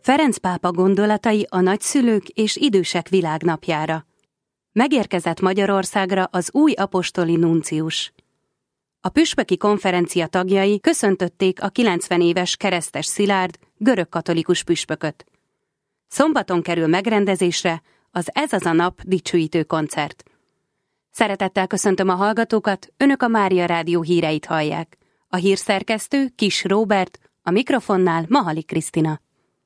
Ferenc pápa gondolatai a nagyszülők és idősek világnapjára. Megérkezett Magyarországra az új apostoli nuncius. A püspöki konferencia tagjai köszöntötték a 90 éves Keresztes Szilárd görögkatolikus püspököt. Szombaton kerül megrendezésre az Ez az a nap dicsőítő koncert. Szeretettel köszöntöm a hallgatókat, Önök a Mária Rádió híreit hallják. A hírszerkesztő Kiss Róbert, a mikrofonnál Mahalik Krisztina.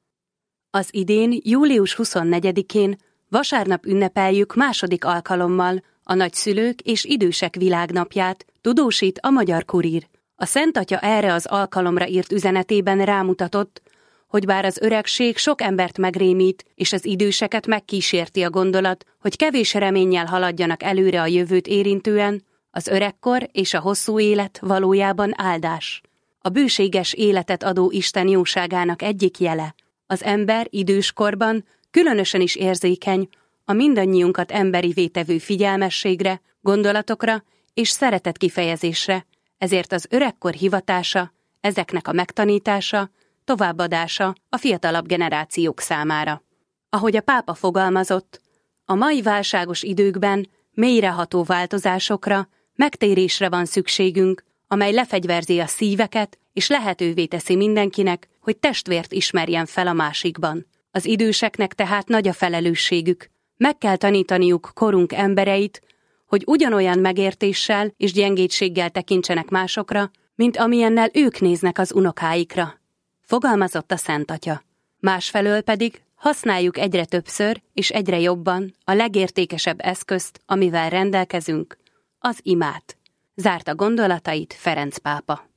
Az idén, július 24-én, vasárnap ünnepeljük második alkalommal a nagyszülők és idősek világnapját, tudósít a Magyar Kurír. A Szent Atya erre az alkalomra írt üzenetében rámutatott, hogy bár az öregség sok embert megrémít, és az időseket megkísérti a gondolat, hogy kevés reménnyel haladjanak előre a jövőt érintően, az öregkor és a hosszú élet valójában áldás. A bőséges életet adó Isten jóságának egyik jele. Az ember időskorban különösen is érzékeny a mindannyiunkat emberivé tevő figyelmességre, gondolatokra és szeretet kifejezésre, ezért az öregkor hivatása, ezeknek a megtanítása, továbbadása a fiatalabb generációk számára. Ahogy a pápa fogalmazott, a mai válságos időkben mélyreható változásokra, megtérésre van szükségünk, amely lefegyverzi a szíveket és lehetővé teszi mindenkinek, hogy testvért ismerjen fel a másikban. Az időseknek tehát nagy a felelősségük. Meg kell tanítaniuk korunk embereit, hogy ugyanolyan megértéssel és gyengétséggel tekintsenek másokra, mint amilyennel ők néznek az unokáikra, fogalmazott a Szent Atya. Másfelől pedig használjuk egyre többször és egyre jobban a legértékesebb eszközt, amivel rendelkezünk, az imát. Zárta gondolatait Ferenc pápa.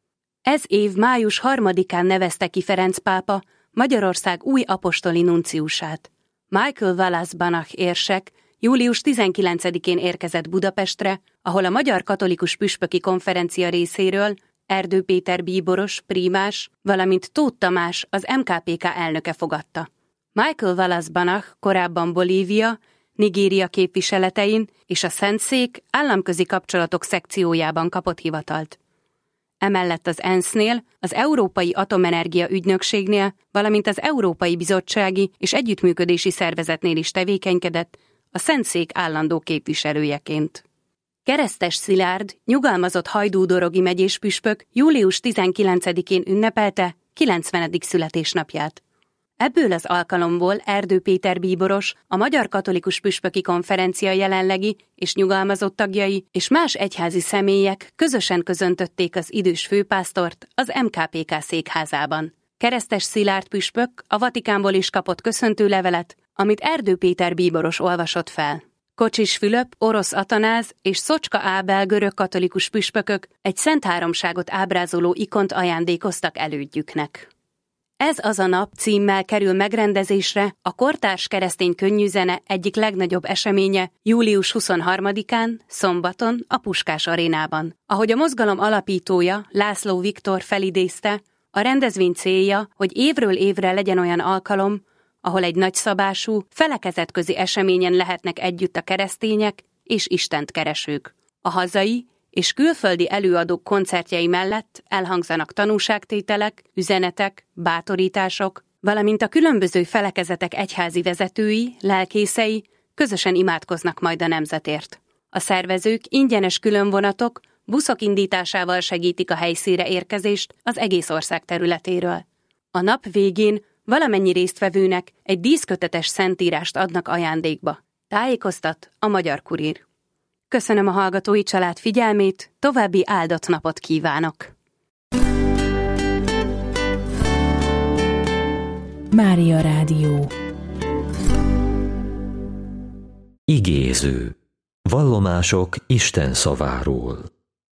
Ez év május 3-án nevezte ki Ferenc pápa Magyarország új apostoli nunciusát. Michael Wallace Banach érsek július 19-én érkezett Budapestre, ahol a Magyar Katolikus Püspöki Konferencia részéről Erdő Péter bíboros, prímás, valamint Tóth Tamás, az MKPK elnöke fogadta. Michael Wallace Banach korábban Bolívia, Nigéria képviseletein és a Szentszék államközi kapcsolatok szekciójában kapott hivatalt. Emellett az ENSZ-nél, az Európai Atomenergia Ügynökségnél, valamint az Európai Bizottsági és Együttműködési Szervezetnél is tevékenykedett, a Szentszék állandó képviselőjeként. Keresztes Szilárd, nyugalmazott hajdúdorogi megyés püspök július 19-én ünnepelte 90. születésnapját. Ebből az alkalomból Erdő Péter bíboros, a Magyar Katolikus Püspöki Konferencia jelenlegi és nyugalmazott tagjai és más egyházi személyek közösen köszöntötték az idős főpásztort az MKPK székházában. Keresztes Szilárd püspök a Vatikánból is kapott köszöntőlevelet, amit Erdő Péter bíboros olvasott fel. Kocsis Fülöp, Orosz Atanáz és Szocska Ábel görög katolikus püspökök egy Szent Háromságot ábrázoló ikont ajándékoztak elődjüknek. Ez az a nap címmel kerül megrendezésre a kortárs keresztény könnyűzene egyik legnagyobb eseménye július 23-án, szombaton a Puskás arénában. Ahogy a mozgalom alapítója, László Viktor felidézte, a rendezvény célja, hogy évről évre legyen olyan alkalom, ahol egy nagyszabású, felekezetközi eseményen lehetnek együtt a keresztények és Istent keresők. A hazai és külföldi előadók koncertjei mellett elhangzanak tanúságtételek, üzenetek, bátorítások, valamint a különböző felekezetek egyházi vezetői, lelkészei közösen imádkoznak majd a nemzetért. A szervezők ingyenes különvonatok, buszok indításával segítik a helyszínre érkezést az egész ország területéről. A nap végén valamennyi résztvevőnek egy díszkötetes szentírást adnak ajándékba. Tájékoztat a Magyar Kurír. Köszönöm a hallgatói család figyelmét, további áldott napot kívánok! Mária Rádió. Igéző. Vallomások Isten szaváról.